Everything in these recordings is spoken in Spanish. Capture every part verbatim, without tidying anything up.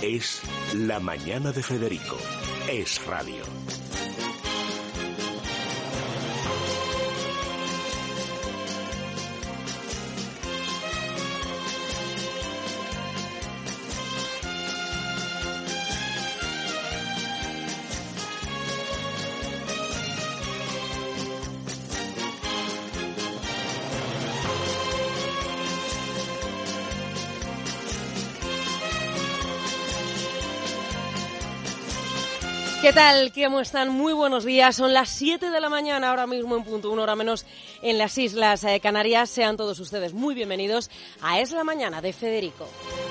Es La Mañana de Federico. Es radio. ¿Qué tal? ¿Cómo están? Muy buenos días. Son las siete de la mañana, ahora mismo en punto, una hora menos en las Islas Canarias. Sean todos ustedes muy bienvenidos a Es la Mañana de Federico.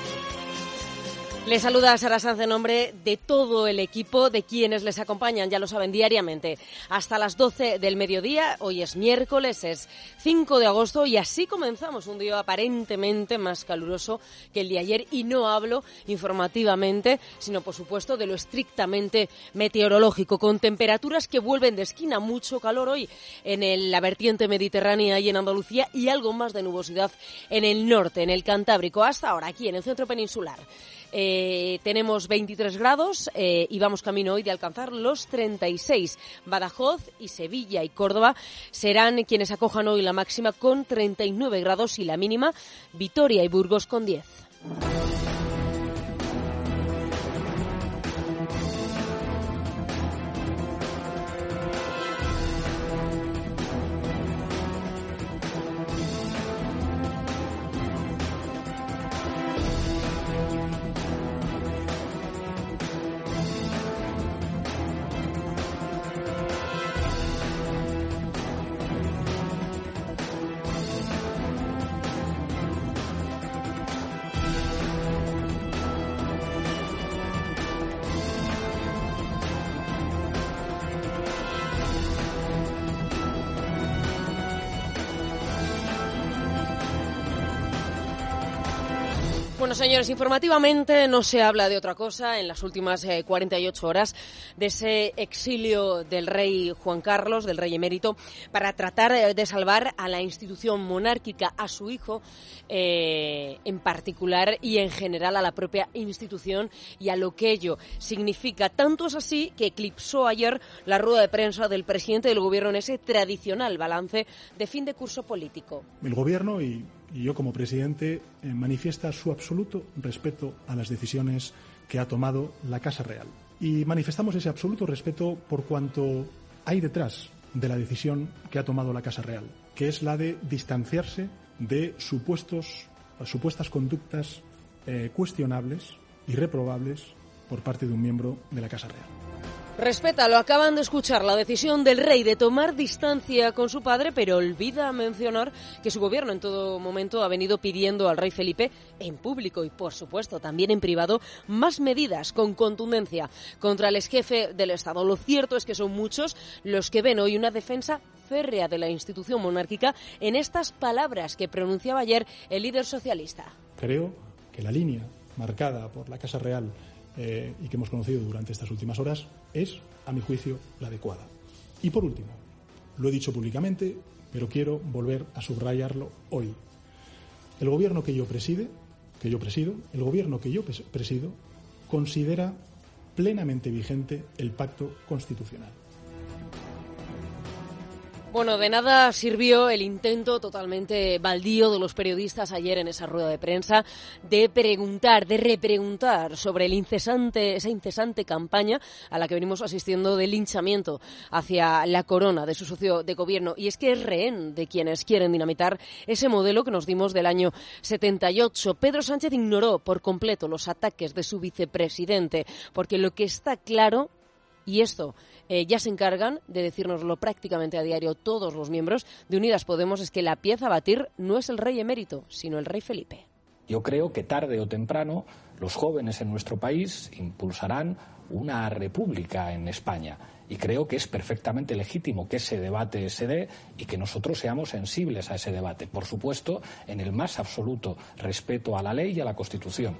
Les saluda Sara Sanz en nombre de todo el equipo, de quienes les acompañan, ya lo saben, diariamente, hasta las doce del mediodía. Hoy es miércoles, es cinco de agosto y así comenzamos un día aparentemente más caluroso que el de ayer. Y no hablo informativamente, sino por supuesto de lo estrictamente meteorológico, con temperaturas que vuelven de esquina, mucho calor hoy en el, la vertiente mediterránea y en Andalucía, y algo más de nubosidad en el norte, en el Cantábrico, hasta ahora aquí en el centro peninsular. Eh, tenemos veintitrés grados eh, y vamos camino hoy de alcanzar los treinta y seis. Badajoz y Sevilla y Córdoba serán quienes acojan hoy la máxima con treinta y nueve grados y la mínima Vitoria y Burgos con diez. Bueno, señores, informativamente no se habla de otra cosa en las últimas eh, cuarenta y ocho horas de ese exilio del rey Juan Carlos, del rey emérito, para tratar eh, de salvar a la institución monárquica, a su hijo eh, en particular y en general a la propia institución y a lo que ello significa. Tanto es así que eclipsó ayer la rueda de prensa del presidente del gobierno en ese tradicional balance de fin de curso político. El gobierno y Y yo, como presidente, eh, manifiesta su absoluto respeto a las decisiones que ha tomado la Casa Real. Y manifestamos ese absoluto respeto por cuanto hay detrás de la decisión que ha tomado la Casa Real, que es la de distanciarse de supuestos, supuestas conductas eh, cuestionables y reprobables por parte de un miembro de la Casa Real. Respeta, lo acaban de escuchar, la decisión del rey de tomar distancia con su padre, pero olvida mencionar que su gobierno en todo momento ha venido pidiendo al rey Felipe, en público y por supuesto también en privado, más medidas con contundencia contra el exjefe del Estado. Lo cierto es que son muchos los que ven hoy una defensa férrea de la institución monárquica en estas palabras que pronunciaba ayer el líder socialista. Creo que la línea marcada por la Casa Real Eh, y que hemos conocido durante estas últimas horas, es, a mi juicio, la adecuada. Y por último, lo he dicho públicamente, pero quiero volver a subrayarlo hoy. El gobierno que yo preside, que yo presido, el gobierno que yo presido, considera plenamente vigente el pacto constitucional. Bueno, de nada sirvió el intento totalmente baldío de los periodistas ayer en esa rueda de prensa de preguntar, de repreguntar sobre el incesante, esa incesante campaña a la que venimos asistiendo de linchamiento hacia la corona de su socio de gobierno. Y es que es rehén de quienes quieren dinamitar ese modelo que nos dimos del año setenta y ocho. Pedro Sánchez ignoró por completo los ataques de su vicepresidente, porque lo que está claro, y esto eh, ya se encargan de decírnoslo prácticamente a diario todos los miembros de Unidas Podemos, es que la pieza a batir no es el rey emérito, sino el rey Felipe. Yo creo que tarde o temprano los jóvenes en nuestro país impulsarán una república en España. Y creo que es perfectamente legítimo que ese debate se dé y que nosotros seamos sensibles a ese debate. Por supuesto, en el más absoluto respeto a la ley y a la Constitución.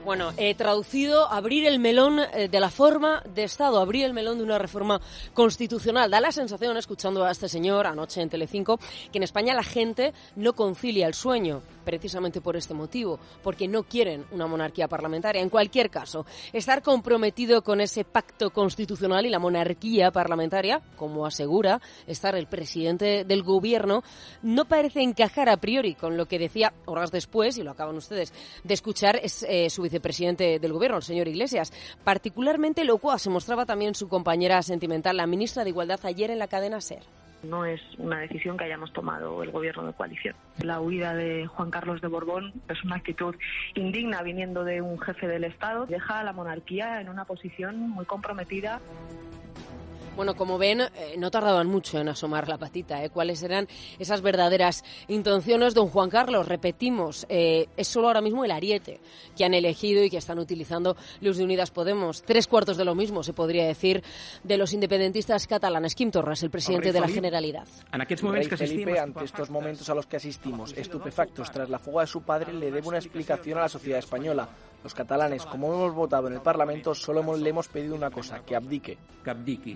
Bueno, eh, traducido, abrir el melón eh, de la forma de Estado, abrir el melón de una reforma constitucional. Da la sensación, escuchando a este señor anoche en Telecinco, que en España la gente no concilia el sueño, precisamente por este motivo, porque no quieren una monarquía parlamentaria. En cualquier caso, estar comprometido con ese pacto constitucional y la monarquía parlamentaria, como asegura estar el presidente del gobierno, no parece encajar a priori con lo que decía horas después, y lo acaban ustedes de escuchar, es eh, su vicepresidente del gobierno, el señor Iglesias. Particularmente locuaz se mostraba también su compañera sentimental, la ministra de Igualdad, ayer en la cadena SER. No es una decisión que hayamos tomado el gobierno de coalición. La huida de Juan Carlos de Borbón es una actitud indigna viniendo de un jefe del Estado. Deja a la monarquía en una posición muy comprometida. Bueno, como ven, eh, no tardaban mucho en asomar la patita. ¿eh? ¿Cuáles eran esas verdaderas intenciones? Don Juan Carlos, repetimos, eh, es solo ahora mismo el ariete que han elegido y que están utilizando los de Unidas Podemos. Tres cuartos de lo mismo, se podría decir, de los independentistes catalanes. Quim Torra, el presidente de la Generalitat. En aquests moments que Felipe, ante estos momentos a los que asistimos, estupefactos tras la fuga de su padre, le debe una explicación a la sociedad española. Los catalanes, como hemos votado en el Parlamento, solo hemos, le hemos pedido una cosa, que abdique. Que abdiqui.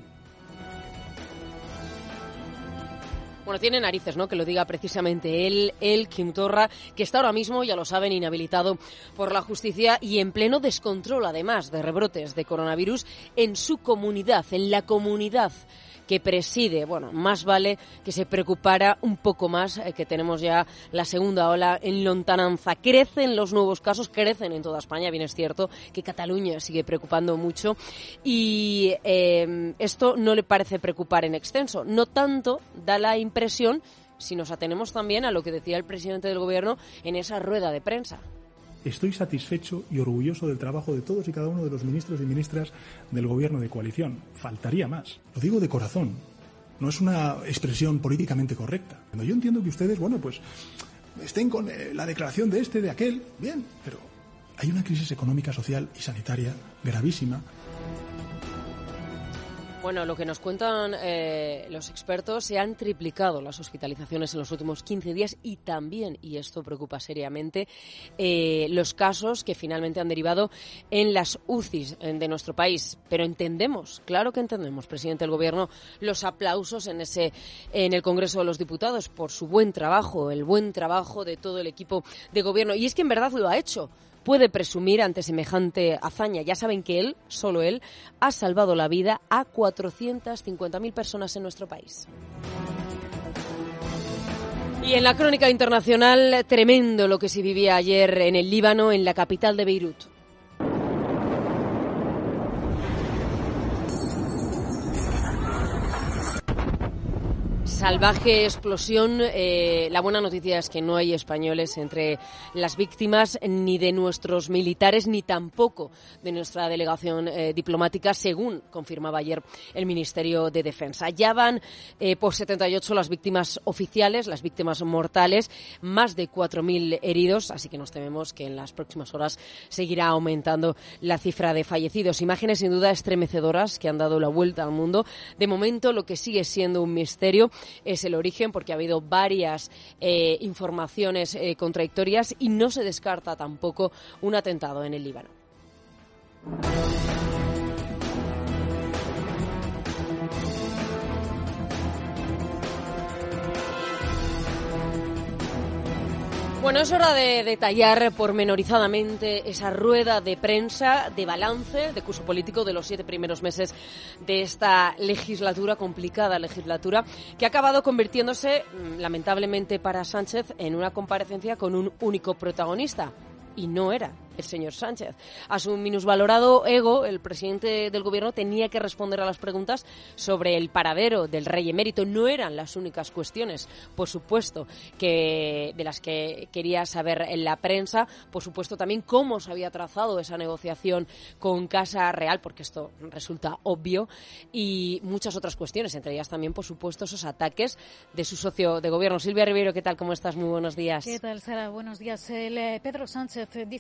Bueno, tiene narices, ¿no?, que lo diga precisamente él, él, Quim Torra, que está ahora mismo, ya lo saben, inhabilitado por la justicia y en pleno descontrol, además de rebrotes de coronavirus, en su comunidad, en la comunidad que preside. Bueno, más vale que se preocupara un poco más, eh, que tenemos ya la segunda ola en lontananza. Crecen los nuevos casos, crecen en toda España, bien es cierto que Cataluña sigue preocupando mucho y eh, esto no le parece preocupar en extenso. No tanto, da la impresión, si nos atenemos también a lo que decía el presidente del gobierno en esa rueda de prensa. Estoy satisfecho y orgulloso del trabajo de todos y cada uno de los ministros y ministras del gobierno de coalición. Faltaría más. Lo digo de corazón. No es una expresión políticamente correcta. Yo entiendo que ustedes, bueno, pues estén con eh, la declaración de este, de aquel, bien, pero hay una crisis económica, social y sanitaria gravísima. Bueno, lo que nos cuentan eh, los expertos, se han triplicado las hospitalizaciones en los últimos quince días y también, y esto preocupa seriamente, eh, los casos que finalmente han derivado en las U C Is de nuestro país. Pero entendemos, claro que entendemos, presidente del Gobierno, los aplausos en ese en el Congreso de los Diputados por su buen trabajo, el buen trabajo de todo el equipo de Gobierno. Y es que en verdad lo ha hecho. Puede presumir ante semejante hazaña. Ya saben que él, solo él, ha salvado la vida a cuatrocientas cincuenta mil personas en nuestro país. Y en la crónica internacional, tremendo lo que se vivía ayer en el Líbano, en la capital de Beirut. Salvaje explosión. Eh, la buena noticia es que no hay españoles entre las víctimas, ni de nuestros militares, ni tampoco de nuestra delegación eh, diplomática, según confirmaba ayer el Ministerio de Defensa. Ya van eh, por setenta y ocho las víctimas oficiales, las víctimas mortales, más de cuatro mil heridos, así que nos tememos que en las próximas horas seguirá aumentando la cifra de fallecidos. Imágenes sin duda estremecedoras que han dado la vuelta al mundo. De momento, lo que sigue siendo un misterio es el origen, porque ha habido varias eh, informaciones eh, contradictorias y no se descarta tampoco un atentado en el Líbano. Bueno, es hora de detallar pormenorizadamente esa rueda de prensa de balance de curso político de los siete primeros meses de esta legislatura, complicada legislatura, que ha acabado convirtiéndose, lamentablemente para Sánchez, en una comparecencia con un único protagonista. Y no era el señor Sánchez. A su minusvalorado ego, el presidente del gobierno tenía que responder a las preguntas sobre el paradero del rey emérito. No eran las únicas cuestiones, por supuesto, que de las que quería saber en la prensa. Por supuesto, también cómo se había trazado esa negociación con Casa Real, porque esto resulta obvio, y muchas otras cuestiones, entre ellas también, por supuesto, esos ataques de su socio de gobierno. Silvia Ribeiro, ¿qué tal? ¿Cómo estás? Muy buenos días. ¿Qué tal, Sara? Buenos días. El, eh, Pedro Sánchez dice que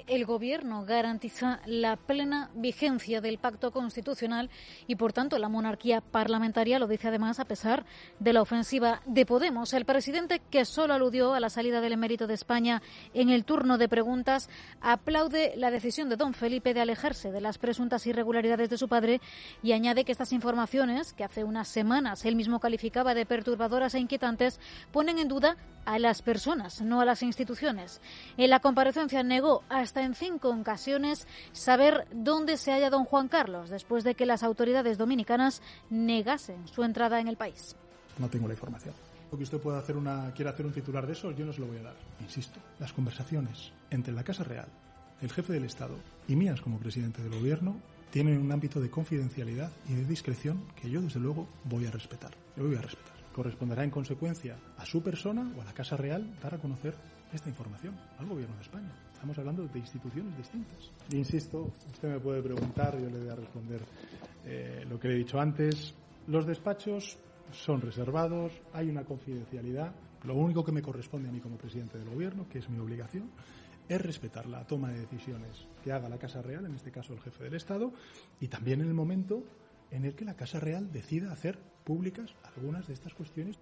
que el Gobierno garantiza la plena vigencia del pacto constitucional y, por tanto, la monarquía parlamentaria. Lo dice además a pesar de la ofensiva de Podemos. El presidente, que solo aludió a la salida del emérito de España en el turno de preguntas, aplaude la decisión de don Felipe de alejarse de las presuntas irregularidades de su padre y añade que estas informaciones, que hace unas semanas él mismo calificaba de perturbadoras e inquietantes, ponen en duda a las personas, no a las instituciones. En la comparecencia negó hasta en cinco ocasiones saber dónde se halla don Juan Carlos, después de que las autoridades dominicanas negasen su entrada en el país. No tengo la información. Que usted pueda hacer una, quiera hacer un titular de eso, yo no se lo voy a dar. Insisto, las conversaciones entre la Casa Real, el jefe del Estado y mías como presidente del Gobierno tienen un ámbito de confidencialidad y de discreción que yo, desde luego, voy a respetar. Yo voy a respetar. Corresponderá, en consecuencia, a su persona o a la Casa Real dar a conocer esta información al Gobierno de España. Estamos hablando de instituciones distintas. Insisto, usted me puede preguntar, yo le voy a responder eh, lo que le he dicho antes. Los despachos son reservados, hay una confidencialidad. Lo único que me corresponde a mí como presidente del Gobierno, que es mi obligación, es respetar la toma de decisiones que haga la Casa Real, en este caso el jefe del Estado, y también en el momento en el que la Casa Real decida hacer públicas algunas de estas cuestiones.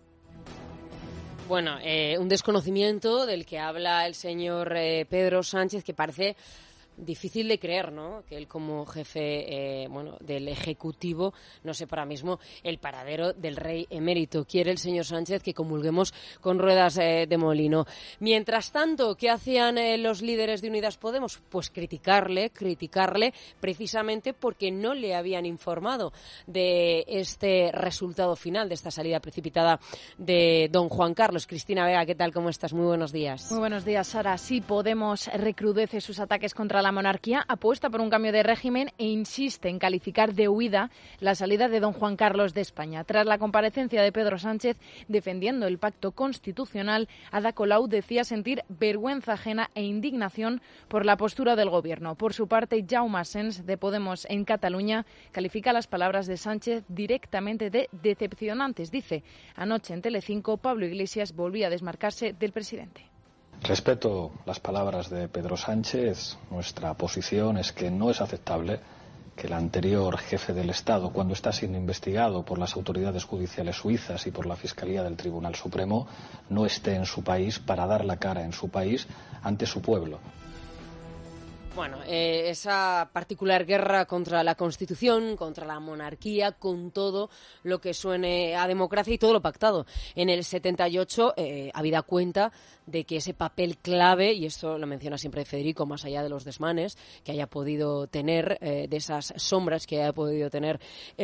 Bueno, eh, un desconocimiento del que habla el señor eh, Pedro Sánchez, que parece difícil de creer, ¿no? Que él, como jefe eh, bueno, del Ejecutivo, no sepa ahora mismo el paradero del rey emérito. Quiere el señor Sánchez que comulguemos con ruedas eh, de molino. Mientras tanto, ¿qué hacían eh, los líderes de Unidas Podemos? Pues criticarle, criticarle precisamente porque no le habían informado de este resultado final, de esta salida precipitada de don Juan Carlos. Cristina Vega, ¿qué tal? ¿Cómo estás? Muy buenos días. Muy buenos días, Sara. Sí, Podemos recrudece sus ataques contra la La monarquía, apuesta por un cambio de régimen e insiste en calificar de huida la salida de don Juan Carlos de España. Tras la comparecencia de Pedro Sánchez defendiendo el pacto constitucional, Ada Colau decía sentir vergüenza ajena e indignación por la postura del Gobierno. Por su parte, Jaume Asens, de Podemos en Cataluña, califica las palabras de Sánchez directamente de decepcionantes. Dice, anoche en Telecinco, Pablo Iglesias volvía a desmarcarse del presidente. Respeto las palabras de Pedro Sánchez. Nuestra posición es que no es aceptable que el anterior jefe del Estado, cuando está siendo investigado por las autoridades judiciales suizas y por la Fiscalía del Tribunal Supremo, no esté en su país para dar la cara en su país ante su pueblo. Bueno, eh, esa particular guerra contra la Constitución, contra la monarquía, con todo lo que suene a democracia y todo lo pactado en el setenta y ocho, eh, habida cuenta de que ese papel clave, y esto lo menciona siempre Federico, más allá de los desmanes que haya podido tener, eh, de esas sombras que haya podido tener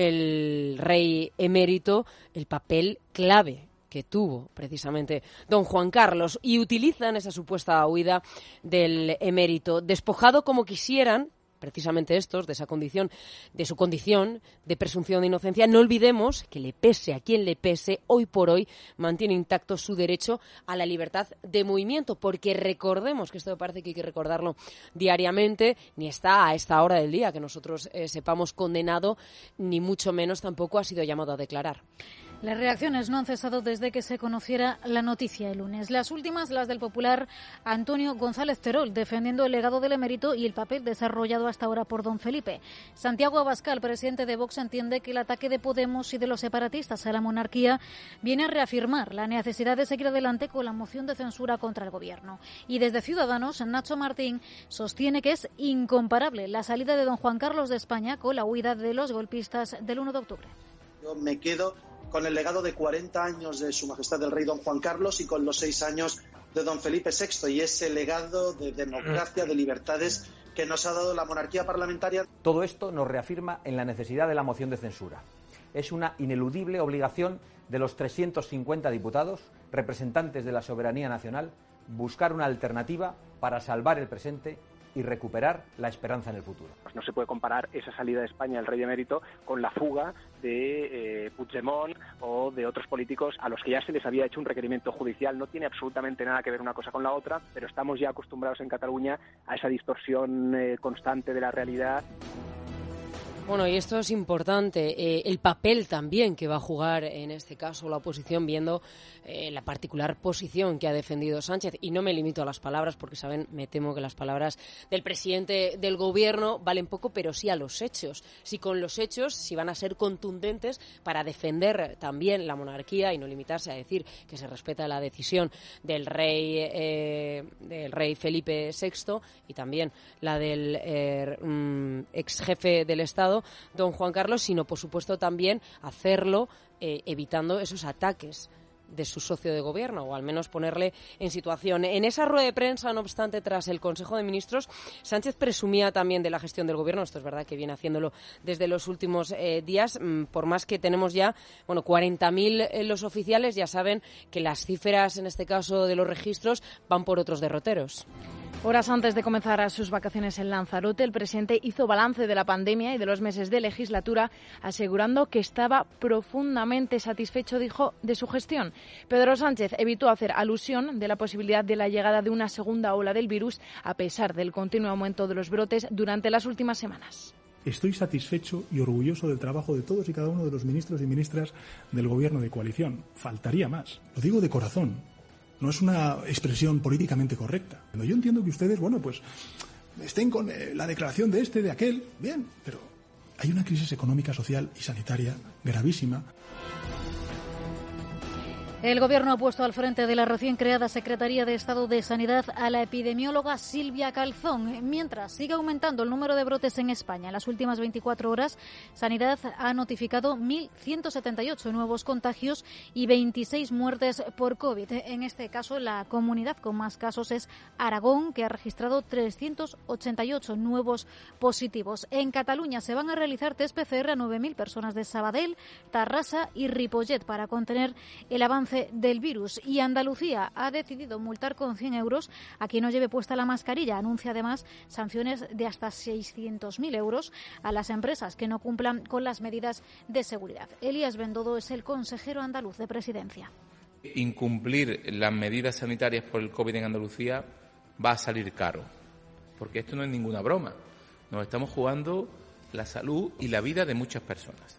el rey emérito, el papel clave que tuvo precisamente don Juan Carlos, y utilizan esa supuesta huida del emérito, despojado como quisieran, precisamente estos, de esa condición, de su condición de presunción de inocencia. No olvidemos que, le pese a quien le pese, hoy por hoy mantiene intacto su derecho a la libertad de movimiento, porque recordemos, que esto me parece que hay que recordarlo diariamente, ni está a esta hora del día que nosotros eh, sepamos condenado, ni mucho menos tampoco ha sido llamado a declarar. Las reacciones no han cesado desde que se conociera la noticia el lunes. Las últimas, las del popular Antonio González Terol, defendiendo el legado del emérito y el papel desarrollado hasta ahora por don Felipe. Santiago Abascal, presidente de Vox, entiende que el ataque de Podemos y de los separatistas a la monarquía viene a reafirmar la necesidad de seguir adelante con la moción de censura contra el Gobierno. Y desde Ciudadanos, Nacho Martín sostiene que es incomparable la salida de don Juan Carlos de España con la huida de los golpistas del uno de octubre. Yo me quedo con el legado de cuarenta años de Su Majestad el Rey don Juan Carlos y con los seis años de don Felipe sexto, y ese legado de democracia, de libertades que nos ha dado la monarquía parlamentaria. Todo esto nos reafirma en la necesidad de la moción de censura. Es una ineludible obligación de los trescientos cincuenta diputados, representantes de la soberanía nacional, buscar una alternativa para salvar el presente y recuperar la esperanza en el futuro. No se puede comparar esa salida de España del rey emérito con la fuga de eh, Puigdemont o de otros políticos a los que ya se les había hecho un requerimiento judicial. No tiene absolutamente nada que ver una cosa con la otra, pero estamos ya acostumbrados en Cataluña a esa distorsión eh, constante de la realidad. Bueno, y esto es importante, eh, el papel también que va a jugar en este caso la oposición, viendo eh, la particular posición que ha defendido Sánchez. Y no me limito a las palabras, porque saben, me temo que las palabras del presidente del gobierno valen poco, pero sí a los hechos. Si con los hechos, si van a ser contundentes para defender también la monarquía y no limitarse a decir que se respeta la decisión del rey, eh, del rey Felipe sexto y también la del eh, mm, ex jefe del Estado, don Juan Carlos, sino por supuesto también hacerlo eh, evitando esos ataques de su socio de gobierno, o al menos ponerle en situación. En esa rueda de prensa, no obstante, tras el Consejo de Ministros, Sánchez presumía también de la gestión del gobierno. Esto es verdad que viene haciéndolo desde los últimos eh, días, por más que tenemos ya, bueno, cuarenta mil eh, los oficiales, ya saben que las cifras, en este caso de los registros, van por otros derroteros. Horas antes de comenzar sus vacaciones en Lanzarote, el presidente hizo balance de la pandemia y de los meses de legislatura, asegurando que estaba profundamente satisfecho, dijo, de su gestión. Pedro Sánchez evitó hacer alusión de la posibilidad de la llegada de una segunda ola del virus, a pesar del continuo aumento de los brotes durante las últimas semanas. Estoy satisfecho y orgulloso del trabajo de todos y cada uno de los ministros y ministras del Gobierno de coalición. Faltaría más. Lo digo de corazón. No es una expresión políticamente correcta. Yo entiendo que ustedes, bueno, pues estén con eh, la declaración de este, de aquel, bien, pero hay una crisis económica, social y sanitaria gravísima. El Gobierno ha puesto al frente de la recién creada Secretaría de Estado de Sanidad a la epidemióloga Silvia Calzón. Mientras sigue aumentando el número de brotes en España, en las últimas veinticuatro horas, Sanidad ha notificado mil ciento setenta y ocho nuevos contagios y veintiséis muertes por COVID. En este caso, la comunidad con más casos es Aragón, que ha registrado trescientos ochenta y ocho nuevos positivos. En Cataluña se van a realizar test P C R a nueve mil personas de Sabadell, Tarrasa y Ripollet para contener el avance del virus. Y Andalucía ha decidido multar con cien euros a quien no lleve puesta la mascarilla. Anuncia además sanciones de hasta seiscientos mil euros a las empresas que no cumplan con las medidas de seguridad. Elías Bendodo es el consejero andaluz de Presidencia. Incumplir las medidas sanitarias por el COVID en Andalucía va a salir caro, porque esto no es ninguna broma. Nos estamos jugando la salud y la vida de muchas personas.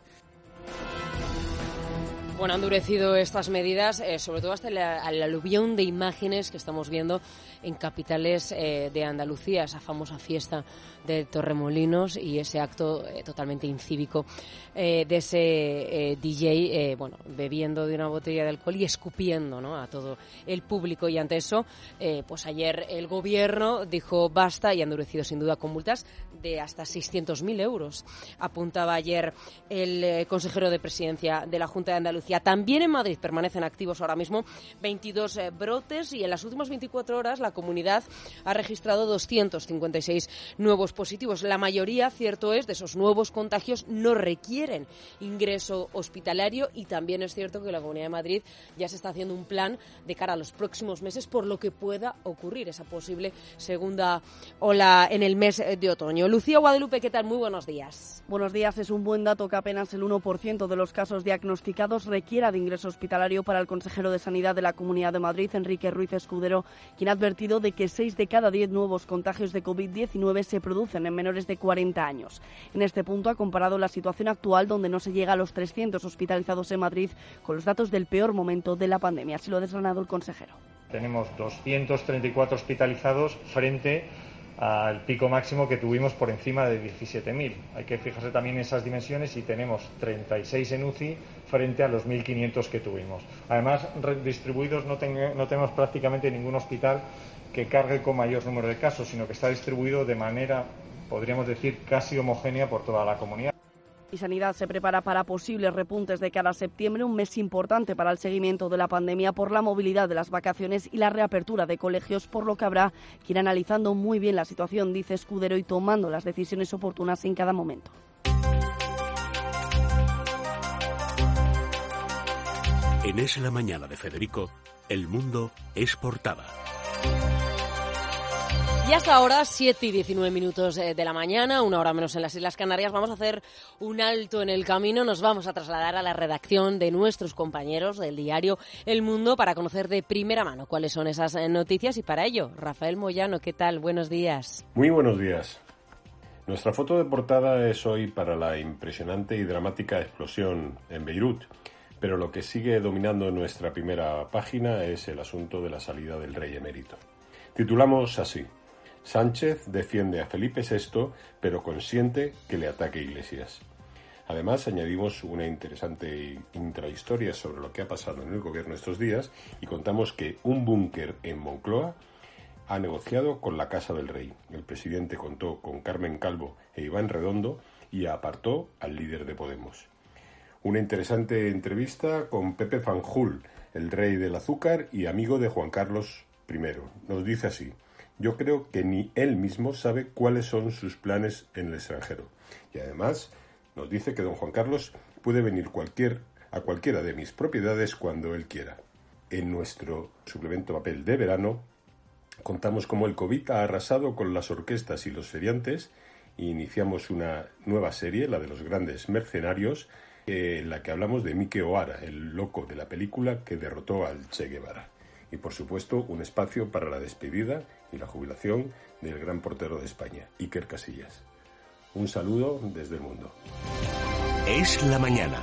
Bueno, han endurecido estas medidas, eh, sobre todo hasta el, el aluvión de imágenes que estamos viendo en capitales eh, de Andalucía, esa famosa fiesta de Torremolinos y ese acto eh, totalmente incívico eh, de ese eh, D J, eh, bueno, bebiendo de una botella de alcohol y escupiendo, ¿no?, a todo el público. Y ante eso, eh, pues ayer el Gobierno dijo basta y ha endurecido sin duda con multas de hasta seiscientos mil euros. Apuntaba ayer el eh, consejero de Presidencia de la Junta de Andalucía. También en Madrid permanecen activos ahora mismo veintidós eh, brotes y en las últimas veinticuatro horas la comunidad ha registrado doscientos cincuenta y seis nuevos positivos. La mayoría, cierto es, de esos nuevos contagios no requieren ingreso hospitalario y también es cierto que la Comunidad de Madrid ya se está haciendo un plan de cara a los próximos meses por lo que pueda ocurrir esa posible segunda ola en el mes de otoño. Lucía Guadalupe, ¿qué tal? Muy buenos días. Buenos días. Es un buen dato que apenas el uno por ciento de los casos diagnosticados requiera de ingreso hospitalario para el consejero de Sanidad de la Comunidad de Madrid, Enrique Ruiz Escudero, quien ha advertido de que seis de cada diez nuevos contagios de COVID diecinueve se producen en menores de cuarenta años. En este punto ha comparado la situación actual, donde no se llega a los trescientos hospitalizados en Madrid, con los datos del peor momento de la pandemia. Así lo ha desgranado el consejero. Tenemos doscientos treinta y cuatro hospitalizados frente al pico máximo que tuvimos por encima de diecisiete mil. Hay que fijarse también en esas dimensiones y tenemos treinta y seis en U C I frente a los mil quinientos que tuvimos. Además, distribuidos no, ten, no tenemos prácticamente ningún hospital que cargue con mayor número de casos, sino que está distribuido de manera, podríamos decir, casi homogénea por toda la comunidad. Y Sanidad se prepara para posibles repuntes de cara a septiembre, un mes importante para el seguimiento de la pandemia por la movilidad de las vacaciones y la reapertura de colegios, por lo que habrá que ir analizando muy bien la situación, dice Escudero, y tomando las decisiones oportunas en cada momento. En Es la Mañana de Federico, El Mundo es portada. Y hasta ahora, siete y diecinueve minutos de la mañana, una hora menos en las Islas Canarias, vamos a hacer un alto en el camino. Nos vamos a trasladar a la redacción de nuestros compañeros del diario El Mundo para conocer de primera mano cuáles son esas noticias. Y para ello, Rafael Moyano, ¿qué tal? Buenos días. Muy buenos días. Nuestra foto de portada es hoy para la impresionante y dramática explosión en Beirut, pero lo que sigue dominando nuestra primera página es el asunto de la salida del rey emérito. Titulamos así: Sánchez defiende a Felipe sexto, pero consiente que le ataque Iglesias. Además, añadimos una interesante intrahistoria sobre lo que ha pasado en el gobierno estos días y contamos que un búnker en Moncloa ha negociado con la Casa del Rey. El presidente contó con Carmen Calvo e Iván Redondo y apartó al líder de Podemos. Una interesante entrevista con Pepe Fanjul, el rey del azúcar y amigo de Juan Carlos primero. Nos dice así: yo creo que ni él mismo sabe cuáles son sus planes en el extranjero. Y además nos dice que don Juan Carlos puede venir cualquier, a cualquiera de mis propiedades cuando él quiera. En nuestro suplemento papel de verano contamos cómo el COVID ha arrasado con las orquestas y los feriantes e iniciamos una nueva serie, la de los grandes mercenarios, en la que hablamos de Mike Ohara, el loco de la película que derrotó al Che Guevara. Y por supuesto un espacio para la despedida y la jubilación del gran portero de España, Iker Casillas. Un saludo desde el mundo. Es la mañana.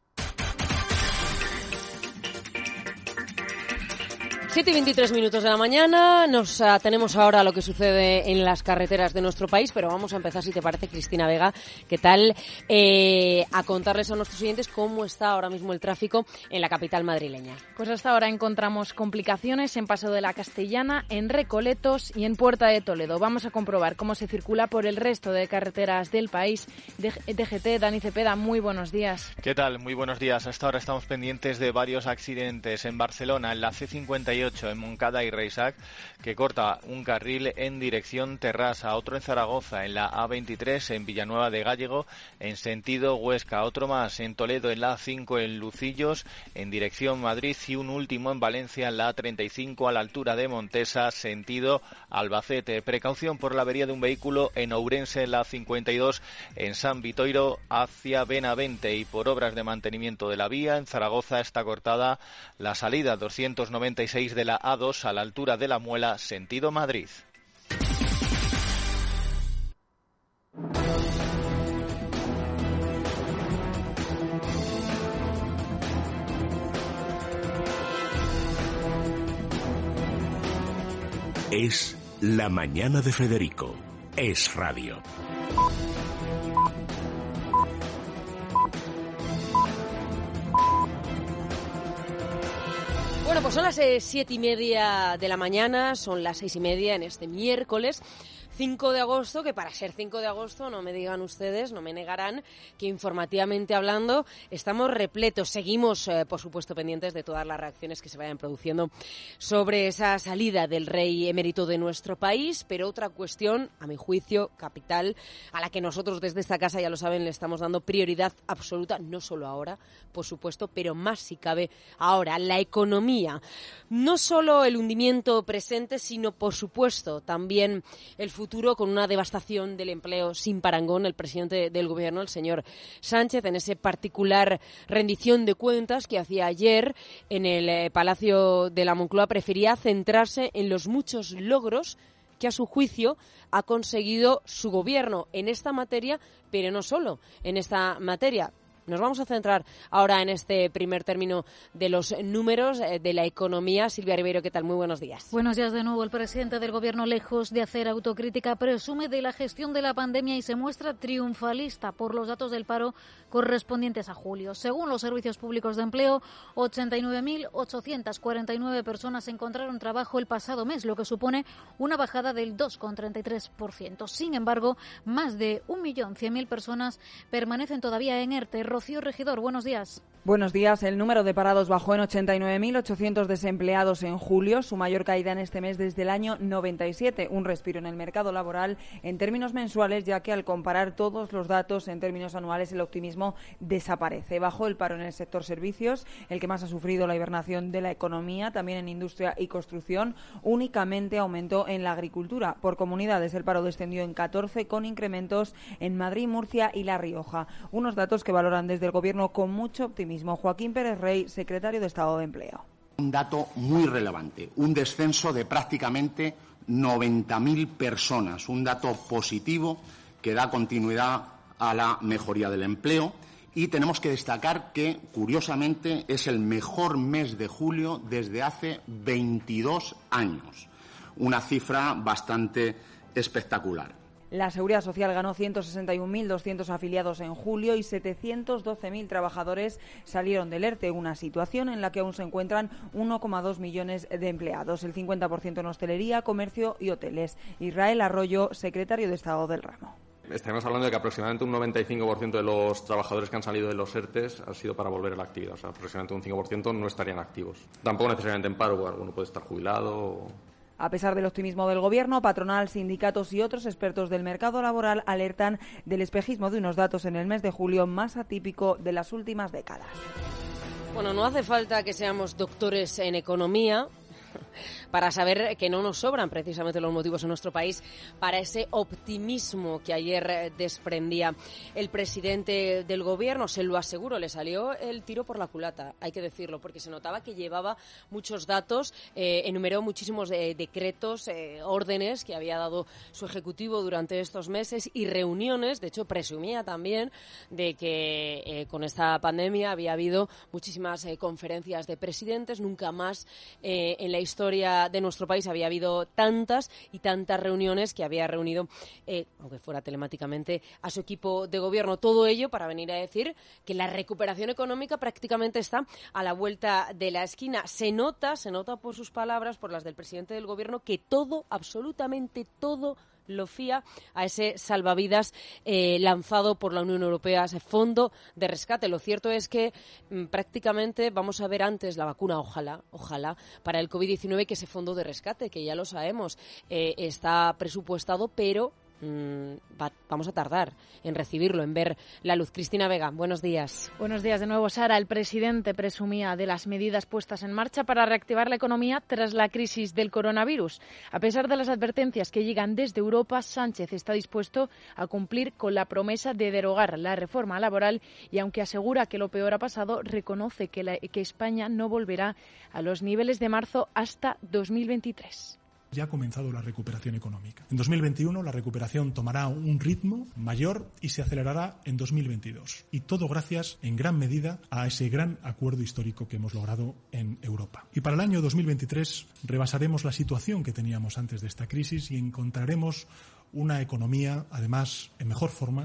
siete y veintitrés minutos de la mañana, nos atenemos ahora a lo que sucede en las carreteras de nuestro país, pero vamos a empezar, si te parece, Cristina Vega, ¿qué tal? Eh, a contarles a nuestros oyentes cómo está ahora mismo el tráfico en la capital madrileña. Pues hasta ahora encontramos complicaciones en Paso de la Castellana, en Recoletos y en Puerta de Toledo. Vamos a comprobar cómo se circula por el resto de carreteras del país. D G T, Dani Cepeda, muy buenos días. ¿Qué tal? Muy buenos días. Hasta ahora estamos pendientes de varios accidentes en Barcelona, en la C cincuenta y ocho, en Moncada y Reixac, que corta un carril en dirección Terrassa, otro en Zaragoza, en la A veintitrés, en Villanueva de Gállego, en sentido Huesca, otro más en Toledo, en la A cinco, en Lucillos, en dirección Madrid, y un último en Valencia, en la A treinta y cinco, a la altura de Montesa, sentido Albacete. Precaución por la avería de un vehículo en Ourense, en la A cincuenta y dos, en San Vitoiro, hacia Benavente, y por obras de mantenimiento de la vía, en Zaragoza está cortada la salida doscientos noventa y seis de la A dos a la altura de La Muela, sentido Madrid. Es la mañana de Federico. Es radio. Bueno, pues son las eh, siete y media de la mañana, son las seis y media en este miércoles cinco de agosto, que para ser cinco de agosto, no me digan ustedes, no me negarán, que informativamente hablando estamos repletos. Seguimos, eh, por supuesto, pendientes de todas las reacciones que se vayan produciendo sobre esa salida del rey emérito de nuestro país, pero otra cuestión, a mi juicio, capital, a la que nosotros desde esta casa, ya lo saben, le estamos dando prioridad absoluta, no solo ahora, por supuesto, pero más si cabe ahora, la economía. No solo el hundimiento presente, sino, por supuesto, también el futuro futuro con una devastación del empleo sin parangón. El presidente del gobierno, el señor Sánchez, en ese particular rendición de cuentas que hacía ayer en el eh, Palacio de la Moncloa, prefería centrarse en los muchos logros que a su juicio ha conseguido su gobierno en esta materia, pero no solo en esta materia. Nos vamos a centrar ahora en este primer término de los números de la economía. Silvia Ribeiro, ¿qué tal? Muy buenos días. Buenos días de nuevo. El presidente del Gobierno, lejos de hacer autocrítica, presume de la gestión de la pandemia y se muestra triunfalista por los datos del paro correspondientes a julio. Según los servicios públicos de empleo, ochenta y nueve mil ochocientas cuarenta y nueve personas encontraron trabajo el pasado mes, lo que supone una bajada del dos coma treinta y tres por ciento. Sin embargo, más de un millón cien mil personas permanecen todavía en ERTE. Rocío Regidor, buenos días. Buenos días. El número de parados bajó en ochenta y nueve mil ochocientos desempleados en julio, su mayor caída en este mes desde el año noventa y siete. Un respiro en el mercado laboral en términos mensuales, ya que al comparar todos los datos en términos anuales el optimismo desaparece. Bajó el paro en el sector servicios, el que más ha sufrido la hibernación de la economía, también en industria y construcción. Únicamente aumentó en la agricultura. Por comunidades el paro descendió en catorce, con incrementos en Madrid, Murcia y La Rioja. Unos datos que valoran desde el Gobierno con mucho optimismo. Joaquín Pérez Rey, secretario de Estado de Empleo. Un dato muy relevante, un descenso de prácticamente noventa mil personas, un dato positivo que da continuidad a la mejoría del empleo. Y tenemos que destacar que, curiosamente, es el mejor mes de julio desde hace veintidós años. Una cifra bastante espectacular. La Seguridad Social ganó ciento sesenta y un mil doscientos afiliados en julio y setecientos doce mil trabajadores salieron del ERTE, una situación en la que aún se encuentran uno coma dos millones de empleados, el cincuenta por ciento en hostelería, comercio y hoteles. Israel Arroyo, secretario de Estado del ramo. Estaremos hablando de que aproximadamente un noventa y cinco por ciento de los trabajadores que han salido de los ERTEs ha sido para volver a la actividad. O sea, aproximadamente un cinco por ciento no estarían activos. Tampoco necesariamente en paro, porque alguno puede estar jubilado. O... A pesar del optimismo del Gobierno, patronal, sindicatos y otros expertos del mercado laboral alertan del espejismo de unos datos en el mes de julio más atípico de las últimas décadas. Bueno, no hace falta que seamos doctores en economía para saber que no nos sobran precisamente los motivos en nuestro país para ese optimismo que ayer desprendía el presidente del Gobierno. Se lo aseguro, le salió el tiro por la culata, hay que decirlo, porque se notaba que llevaba muchos datos, eh, enumeró muchísimos eh, decretos, eh, órdenes que había dado su Ejecutivo durante estos meses y reuniones. De hecho, presumía también de que eh, con esta pandemia había habido muchísimas eh, conferencias de presidentes, nunca más eh, en la historia de nuestro país había habido tantas y tantas reuniones que había reunido, eh, aunque fuera telemáticamente, a su equipo de gobierno. Todo ello para venir a decir que la recuperación económica prácticamente está a la vuelta de la esquina. Se nota, se nota por sus palabras, por las del presidente del gobierno, que todo, absolutamente todo, lo fía a ese salvavidas eh, lanzado por la Unión Europea, ese fondo de rescate. Lo cierto es que m, prácticamente vamos a ver antes la vacuna, ojalá, ojalá, para el covid diecinueve que ese fondo de rescate, que ya lo sabemos, eh, está presupuestado, pero Va, vamos a tardar en recibirlo, en ver la luz. Cristina Vega, buenos días. Buenos días de nuevo, Sara. El presidente presumía de las medidas puestas en marcha para reactivar la economía tras la crisis del coronavirus. A pesar de las advertencias que llegan desde Europa, Sánchez está dispuesto a cumplir con la promesa de derogar la reforma laboral y, aunque asegura que lo peor ha pasado, reconoce que, la, que España no volverá a los niveles de marzo hasta dos mil veintitrés. Ya ha comenzado la recuperación económica. En dos mil veintiuno la recuperación tomará un ritmo mayor y se acelerará en dos mil veintidós. Y todo gracias, en gran medida, a ese gran acuerdo histórico que hemos logrado en Europa. Y para el año dos mil veintitrés rebasaremos la situación que teníamos antes de esta crisis y encontraremos una economía, además, en mejor forma.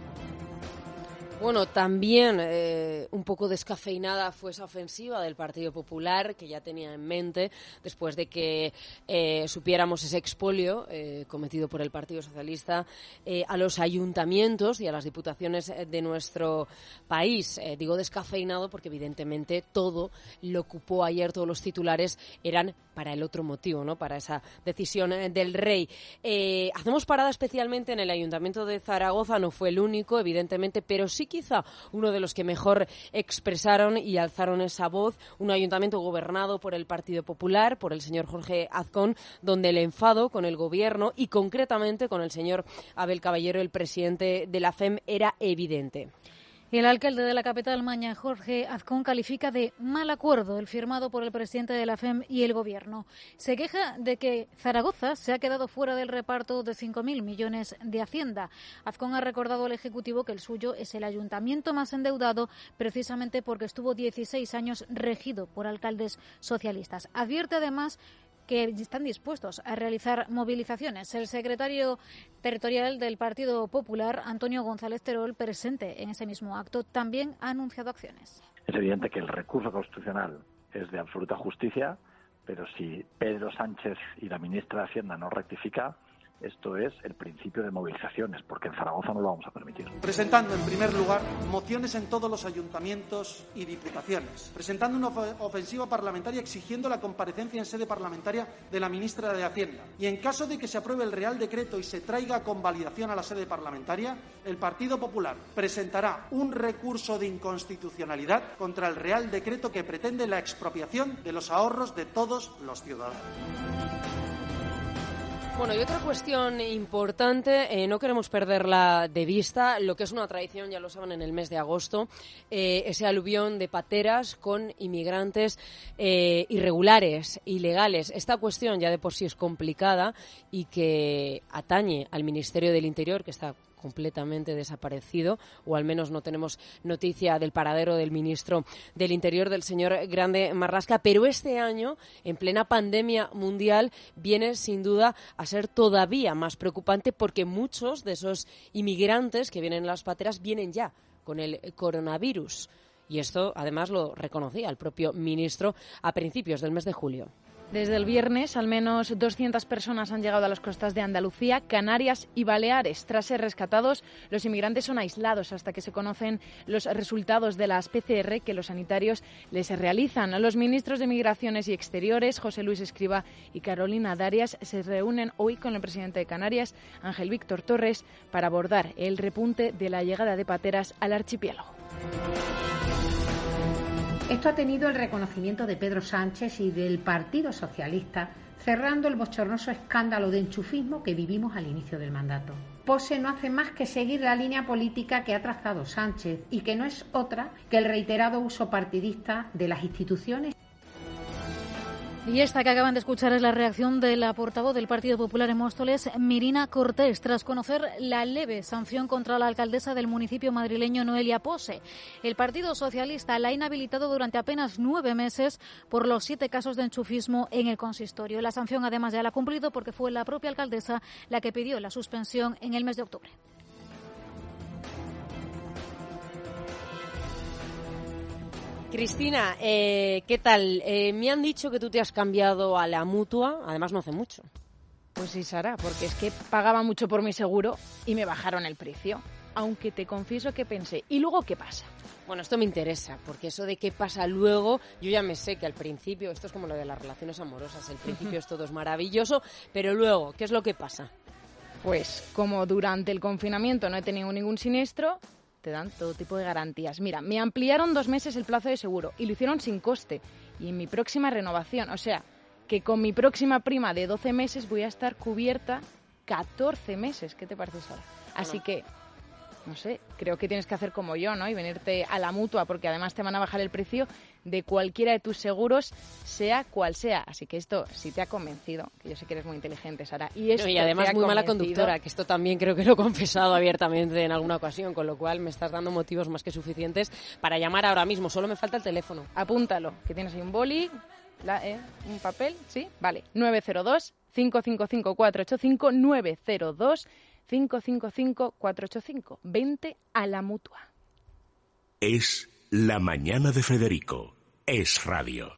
Bueno, también eh, un poco descafeinada fue esa ofensiva del Partido Popular, que ya tenía en mente, después de que eh, supiéramos ese expolio eh, cometido por el Partido Socialista eh, a los ayuntamientos y a las diputaciones de nuestro país. Eh, digo descafeinado porque evidentemente todo lo ocupó ayer, todos los titulares eran para el otro motivo, ¿no? Para esa decisión del rey. Eh, hacemos parada especialmente en el Ayuntamiento de Zaragoza, no fue el único, evidentemente, pero sí quizá uno de los que mejor expresaron y alzaron esa voz, un ayuntamiento gobernado por el Partido Popular, por el señor Jorge Azcón, donde el enfado con el gobierno y concretamente con el señor Abel Caballero, el presidente de la F E M, era evidente. El alcalde de la capital, Maña, Jorge Azcón, califica de mal acuerdo el firmado por el presidente de la F E M y el Gobierno. Se queja de que Zaragoza se ha quedado fuera del reparto de cinco mil millones de Hacienda. Azcón ha recordado al Ejecutivo que el suyo es el ayuntamiento más endeudado precisamente porque estuvo dieciséis años regido por alcaldes socialistas. Advierte además que están dispuestos a realizar movilizaciones. El secretario territorial del Partido Popular, Antonio González Terol, presente en ese mismo acto, también ha anunciado acciones. Es evidente que el recurso constitucional es de absoluta justicia, pero si Pedro Sánchez y la ministra de Hacienda no rectifica, esto es el principio de movilizaciones, porque en Zaragoza no lo vamos a permitir. Presentando, en primer lugar, mociones en todos los ayuntamientos y diputaciones. Presentando una ofensiva parlamentaria exigiendo la comparecencia en sede parlamentaria de la ministra de Hacienda. Y en caso de que se apruebe el Real Decreto y se traiga a convalidación a la sede parlamentaria, el Partido Popular presentará un recurso de inconstitucionalidad contra el Real Decreto que pretende la expropiación de los ahorros de todos los ciudadanos. Bueno, y otra cuestión importante, eh, no queremos perderla de vista, lo que es una tradición, ya lo saben, en el mes de agosto, eh, ese aluvión de pateras con inmigrantes eh, irregulares, ilegales. Esta cuestión ya de por sí es complicada y que atañe al Ministerio del Interior, que está completamente desaparecido, o al menos no tenemos noticia del paradero del ministro del Interior, del señor Grande Marlaska, pero este año, en plena pandemia mundial, viene sin duda a ser todavía más preocupante porque muchos de esos inmigrantes que vienen a las pateras vienen ya con el coronavirus. Y esto, además, lo reconocía el propio ministro a principios del mes de julio. Desde el viernes, al menos doscientas personas han llegado a las costas de Andalucía, Canarias y Baleares. Tras ser rescatados, los inmigrantes son aislados hasta que se conocen los resultados de las P C R que los sanitarios les realizan. Los ministros de Migraciones y Exteriores, José Luis Escrivá y Carolina Darias, se reúnen hoy con el presidente de Canarias, Ángel Víctor Torres, para abordar el repunte de la llegada de pateras al archipiélago. Esto ha tenido el reconocimiento de Pedro Sánchez y del Partido Socialista, cerrando el bochornoso escándalo de enchufismo que vivimos al inicio del mandato. Pose no hace más que seguir la línea política que ha trazado Sánchez y que no es otra que el reiterado uso partidista de las instituciones. Y esta que acaban de escuchar es la reacción de la portavoz del Partido Popular en Móstoles, Mirina Cortés, tras conocer la leve sanción contra la alcaldesa del municipio madrileño, Noelia Pose. El Partido Socialista la ha inhabilitado durante apenas nueve meses por los siete casos de enchufismo en el consistorio. La sanción además ya la ha cumplido porque fue la propia alcaldesa la que pidió la suspensión en el mes de octubre. Cristina, eh, ¿qué tal? Eh, me han dicho que tú te has cambiado a la Mutua, además no hace mucho. Pues sí, Sara, porque es que pagaba mucho por mi seguro y me bajaron el precio. Aunque te confieso que pensé, ¿y luego qué pasa? Bueno, esto me interesa, porque eso de qué pasa luego, yo ya me sé que al principio, esto es como lo de las relaciones amorosas, al principio es todo es maravilloso, pero luego, ¿qué es lo que pasa? Pues como durante el confinamiento no he tenido ningún siniestro, te dan todo tipo de garantías. Mira, me ampliaron dos meses el plazo de seguro y lo hicieron sin coste. Y en mi próxima renovación, o sea, que con mi próxima prima de doce meses voy a estar cubierta catorce meses. ¿Qué te parece, Sara? Así que, no sé, creo que tienes que hacer como yo, ¿no? Y venirte a la Mutua, porque además te van a bajar el precio de cualquiera de tus seguros, sea cual sea. Así que esto sí te ha convencido, que yo sé que eres muy inteligente, Sara. Y, esto no, y además muy mala conductora, que esto también creo que lo he confesado abiertamente en alguna ocasión, con lo cual me estás dando motivos más que suficientes para llamar ahora mismo. Solo me falta el teléfono. Apúntalo, que tienes ahí un boli, la, eh, un papel, ¿sí? Vale, nueve cero dos, cinco cinco cinco, cuatro ocho cinco, nueve cero dos, cinco cinco cinco, cuatro ocho cinco. Vente a la Mutua. Es La Mañana de Federico. Es radio.